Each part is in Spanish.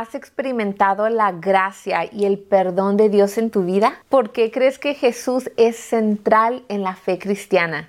¿Has experimentado la gracia y el perdón de Dios en tu vida? ¿Por qué crees que Jesús es central en la fe cristiana?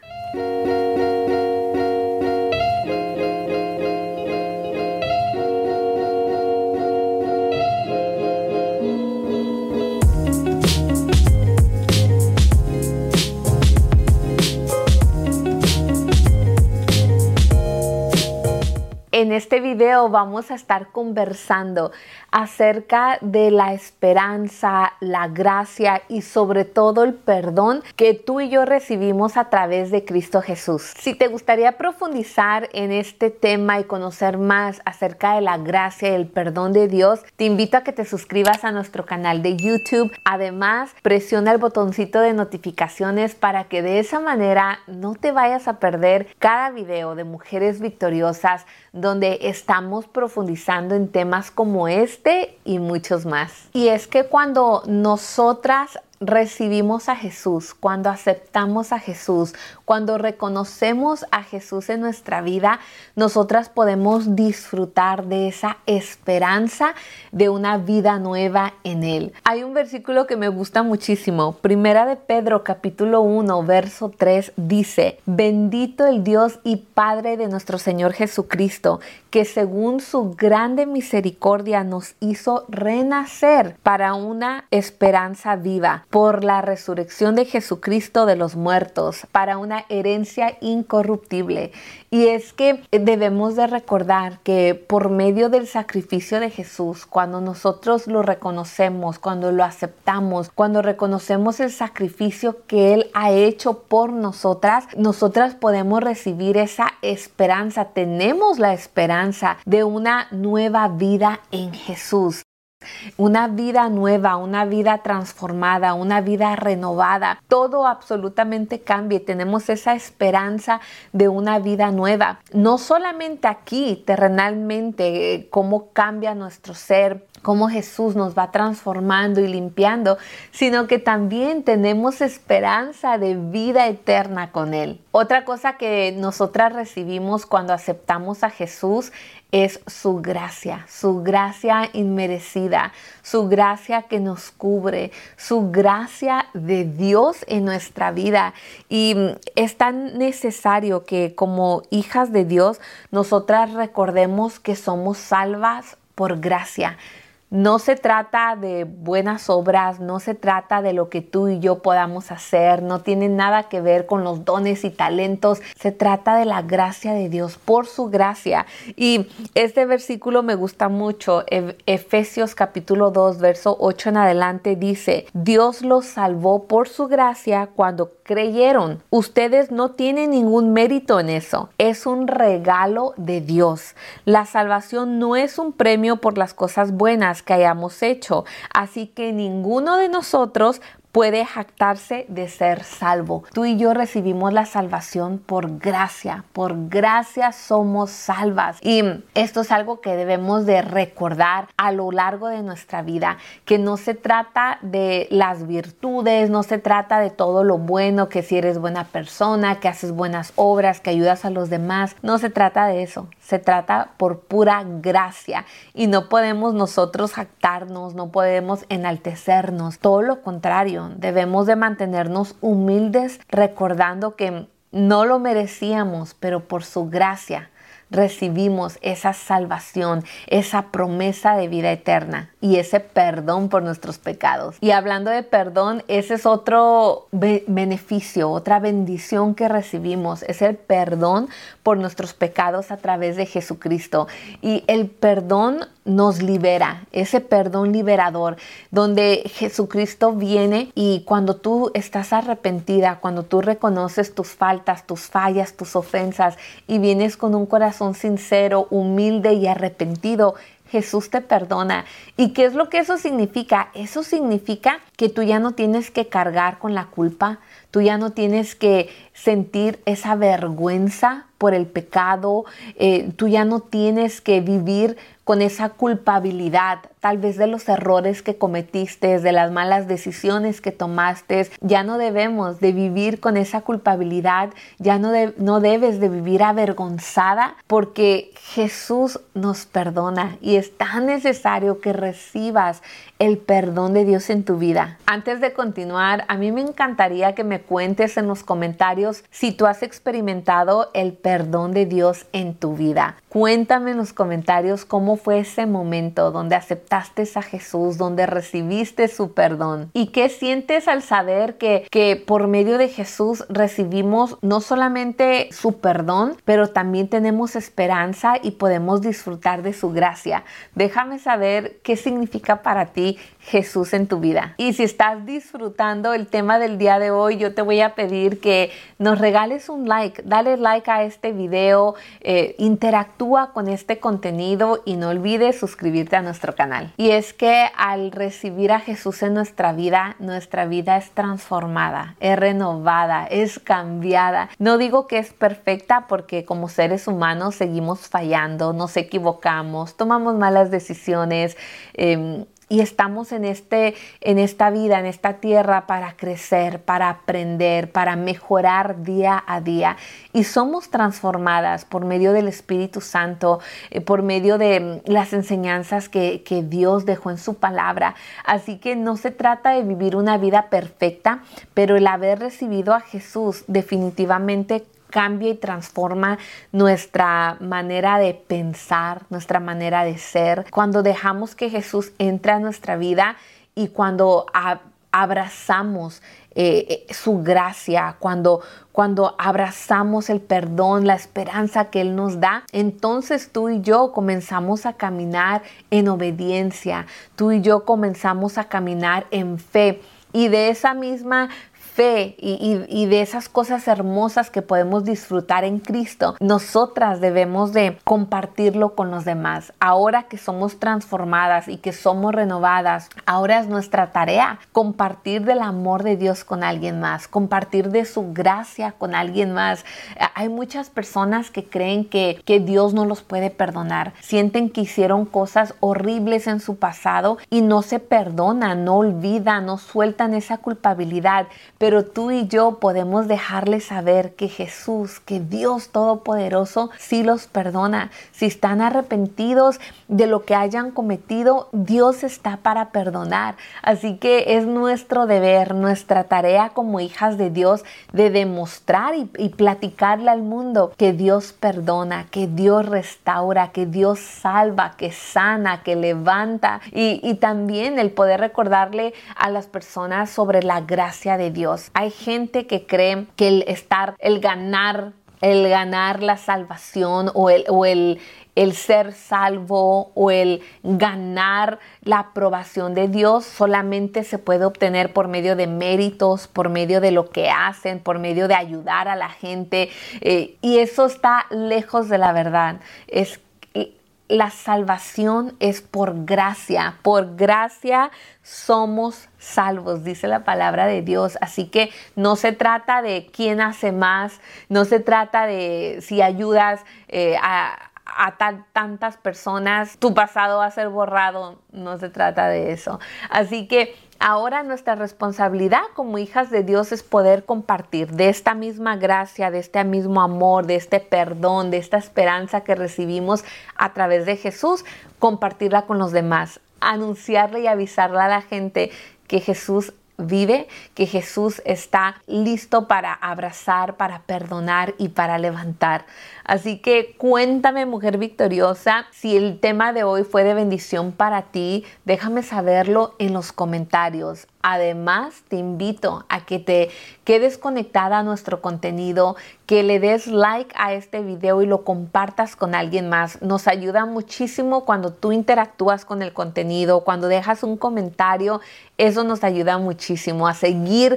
En este video vamos a estar conversando acerca de la esperanza, la gracia y sobre todo el perdón que tú y yo recibimos a través de Cristo Jesús. Si te gustaría profundizar en este tema y conocer más acerca de la gracia y el perdón de Dios, te invito a que te suscribas a nuestro canal de YouTube. Además, presiona el botoncito de notificaciones para que de esa manera no te vayas a perder cada video de Mujeres Victoriosas, donde estamos profundizando en temas como este y muchos más. Y es que cuando nosotras recibimos a Jesús, cuando aceptamos a Jesús, cuando reconocemos a Jesús en nuestra vida, nosotras podemos disfrutar de esa esperanza de una vida nueva en Él. Hay un versículo que me gusta muchísimo. Primera de Pedro, capítulo 1, verso 3, dice: bendito el Dios y Padre de nuestro Señor Jesucristo, que según su grande misericordia nos hizo renacer para una esperanza viva por la resurrección de Jesucristo de los muertos, para una herencia incorruptible. Y es que debemos de recordar que por medio del sacrificio de Jesús, cuando nosotros lo reconocemos, cuando lo aceptamos, cuando reconocemos el sacrificio que Él ha hecho por nosotras, nosotras podemos recibir esa esperanza. Tenemos la esperanza de una nueva vida en Jesús. Una vida nueva, una vida transformada, una vida renovada. Todo absolutamente cambia y tenemos esa esperanza de una vida nueva. No solamente aquí, terrenalmente, cómo cambia nuestro ser, cómo Jesús nos va transformando y limpiando, sino que también tenemos esperanza de vida eterna con Él. Otra cosa que nosotras recibimos cuando aceptamos a Jesús es su gracia inmerecida, su gracia que nos cubre, su gracia de Dios en nuestra vida. Y es tan necesario que como hijas de Dios, nosotras recordemos que somos salvas por gracia. No se trata de buenas obras, no se trata de lo que tú y yo podamos hacer, no tiene nada que ver con los dones y talentos, se trata de la gracia de Dios, por su gracia. Y este versículo me gusta mucho, Efesios capítulo 2, verso 8 en adelante dice: Dios los salvó por su gracia cuando creyeron. Ustedes no tienen ningún mérito en eso, es un regalo de Dios. La salvación no es un premio por las cosas buenas que hayamos hecho, así que ninguno de nosotros puede jactarse de ser salvo. Tú y yo recibimos la salvación por gracia somos salvas. Y esto es algo que debemos de recordar a lo largo de nuestra vida, que no se trata de las virtudes, no se trata de todo lo bueno, que si eres buena persona, que haces buenas obras, que ayudas a los demás, no se trata de eso. Se trata por pura gracia y no podemos nosotros jactarnos, no podemos enaltecernos, todo lo contrario. Debemos de mantenernos humildes recordando que no lo merecíamos, pero por su gracia recibimos esa salvación, esa promesa de vida eterna y ese perdón por nuestros pecados. Y hablando de perdón, ese es otro beneficio, otra bendición que recibimos, es el perdón por nuestros pecados a través de Jesucristo. Y el perdón nos libera, ese perdón liberador, donde Jesucristo viene y cuando tú estás arrepentida, cuando tú reconoces tus faltas, tus fallas, tus ofensas y vienes con un corazón sincero, humilde y arrepentido, Jesús te perdona. ¿Y qué es lo que eso significa? Eso significa que tú ya no tienes que cargar con la culpa, tú ya no tienes que sentir esa vergüenza por el pecado, tú ya no tienes que vivir con esa culpabilidad, tal vez de los errores que cometiste, de las malas decisiones que tomaste. Ya no debemos de vivir con esa culpabilidad, ya no debes de vivir avergonzada, porque Jesús nos perdona y es tan necesario que recibas el perdón de Dios en tu vida. Antes de continuar, a mí me encantaría que me cuentes en los comentarios si tú has experimentado el perdón de Dios en tu vida. Cuéntame en los comentarios cómo fue ese momento donde aceptaste a Jesús, donde recibiste su perdón. ¿Y qué sientes al saber que por medio de Jesús recibimos no solamente su perdón, pero también tenemos esperanza y podemos disfrutar de su gracia? Déjame saber qué significa para ti Jesús en tu vida. Y si estás disfrutando el tema del día de hoy, yo te voy a pedir que nos regales un like. Dale like a este video, interactúa con este contenido y no olvides suscribirte a nuestro canal. Y es que al recibir a Jesús en nuestra vida es transformada, es renovada, es cambiada. No digo que es perfecta, porque como seres humanos seguimos fallando, nos equivocamos, tomamos malas decisiones, y estamos en esta vida, en esta tierra, para crecer, para aprender, para mejorar día a día. Y somos transformadas por medio del Espíritu Santo, por medio de las enseñanzas que Dios dejó en su palabra. Así que no se trata de vivir una vida perfecta, pero el haber recibido a Jesús definitivamente cambia y transforma nuestra manera de pensar, nuestra manera de ser. Cuando dejamos que Jesús entre a nuestra vida y cuando abrazamos su gracia, cuando abrazamos el perdón, la esperanza que Él nos da, entonces tú y yo comenzamos a caminar en obediencia, tú y yo comenzamos a caminar en fe, y de esa misma fe y de esas cosas hermosas que podemos disfrutar en Cristo, nosotras debemos de compartirlo con los demás. Ahora que somos transformadas y que somos renovadas, ahora es nuestra tarea compartir del amor de Dios con alguien más, compartir de su gracia con alguien más. Hay muchas personas que creen que Dios no los puede perdonar, sienten que hicieron cosas horribles en su pasado y no se perdonan, no olvidan, no sueltan esa culpabilidad. Pero tú y yo podemos dejarles saber que Jesús, que Dios Todopoderoso, sí los perdona. Si están arrepentidos de lo que hayan cometido, Dios está para perdonar. Así que es nuestro deber, nuestra tarea como hijas de Dios, de demostrar y platicarle al mundo que Dios perdona, que Dios restaura, que Dios salva, que sana, que levanta. Y también el poder recordarle a las personas sobre la gracia de Dios. Hay gente que cree que el ganar la salvación o el ser salvo o el ganar la aprobación de Dios solamente se puede obtener por medio de méritos, por medio de lo que hacen, por medio de ayudar a la gente, y eso está lejos de la verdad. La salvación es por gracia somos salvos, dice la palabra de Dios. Así que no se trata de quién hace más, no se trata de si ayudas a tantas personas, tu pasado va a ser borrado, no se trata de eso. Así que ahora nuestra responsabilidad como hijas de Dios es poder compartir de esta misma gracia, de este mismo amor, de este perdón, de esta esperanza que recibimos a través de Jesús, compartirla con los demás, anunciarle y avisarle a la gente que Jesús vive, que Jesús está listo para abrazar, para perdonar y para levantar. Así que cuéntame, mujer victoriosa, si el tema de hoy fue de bendición para ti, déjame saberlo en los comentarios. Además, te invito a que te quedes conectada a nuestro contenido, que le des like a este video y lo compartas con alguien más. Nos ayuda muchísimo cuando tú interactúas con el contenido, cuando dejas un comentario. Eso nos ayuda muchísimo a seguir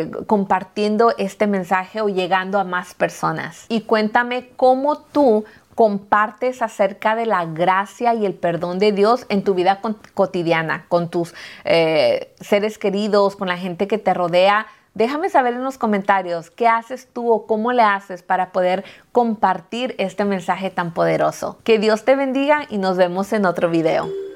compartiendo este mensaje o llegando a más personas. Y cuéntame cómo tú compartes acerca de la gracia y el perdón de Dios en tu vida cotidiana, con tus seres queridos, con la gente que te rodea. Déjame saber en los comentarios qué haces tú o cómo le haces para poder compartir este mensaje tan poderoso. Que Dios te bendiga y nos vemos en otro video.